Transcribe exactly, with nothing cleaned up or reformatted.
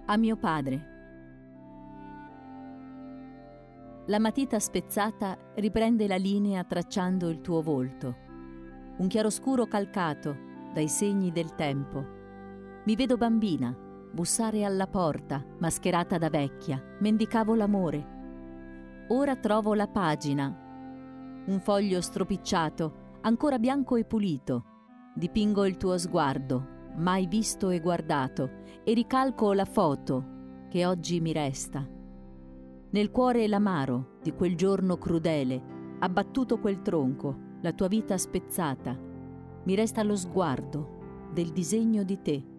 A mio padre. La matita spezzata riprende la linea tracciando il tuo volto. Un chiaroscuro calcato dai segni del tempo. Mi vedo bambina, bussare alla porta, mascherata da vecchia, mendicavo l'amore. Ora trovo la pagina, un foglio stropicciato, ancora bianco e pulito. Dipingo il tuo sguardo, mai visto e guardato, e ricalco la foto che oggi mi resta. Nel cuore l'amaro di quel giorno crudele, abbattuto quel tronco, la tua vita spezzata. Mi resta lo sguardo del disegno di te.